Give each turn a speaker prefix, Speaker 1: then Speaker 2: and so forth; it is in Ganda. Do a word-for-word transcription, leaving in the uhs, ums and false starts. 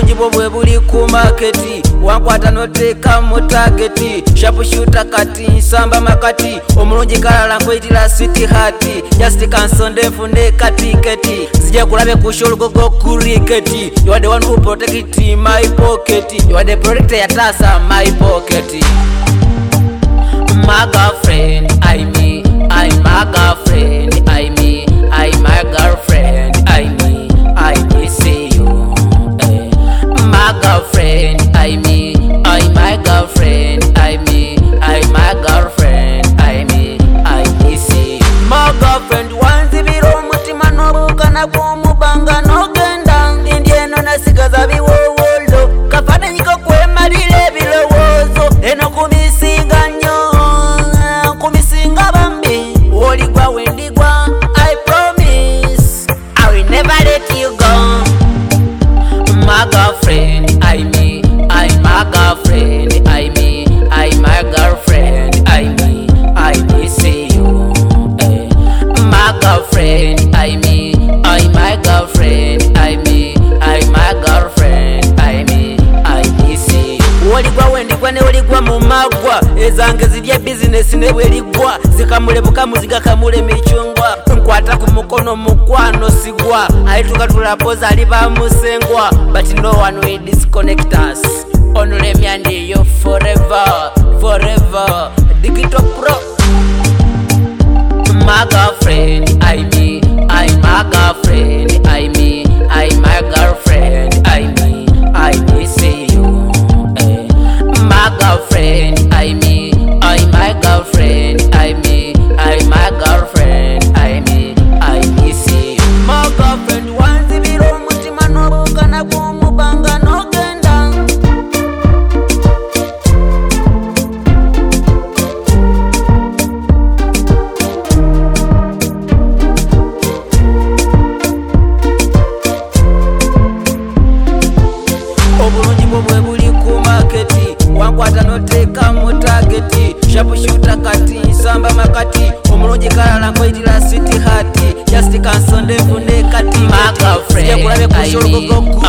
Speaker 1: obulungi bwo bwe buli ku maketi wankwata noteka mu tageti shapushuta kati nsamba makati omulungi kalala nkwitira city hati just kansonde nfune katiketi zija kulabe kusholugogo kuriketi you are the one who protect my pocket you are the protector ya tasa my pocket my girlfriend I me I my girlfriend I me I my girlfriend I me I miss you eh. My girlfriend I me I my girlfriend I me I my girlfriend I me I miss you my girlfriend wanzi biro mutima nobukana kumubanga nogenda ndieno nasigaza biwowolo kafana nyiko kwemalire bilowozo eno kumisinga nyo kumisinga bambi oligwa wendigwa I promise I will never let you go my girlfriend I me I my girlfriend I me I my girlfriend I me I miss you eh. My girlfriend I me I my girlfriend I me I my girlfriend I me I miss you oligwa wendigwa ne oligwa mu magwa ezange zirya business ne weligwa zikamulebuka muziga kamule michungwa nkwata ku mukono mukwano sigwa alituka tulapoza aliba musengwa but no one will disconnect us only me and you forever forever digital pro my girlfriend I me I my girlfriend I me I my girlfriend I me I miss you eh. My girlfriend I me I my girlfriend I me I my girlfriend I me I miss you my girlfriend wanzi biro mutima nobukana kumubanga nogenda obulungi bwo bwe buli ku maketi wankwata noteka mu tageti shapushuta kati nsamba makati omulungi kalala nkwitira city hati just kansonde nfune kati my girlfriend I me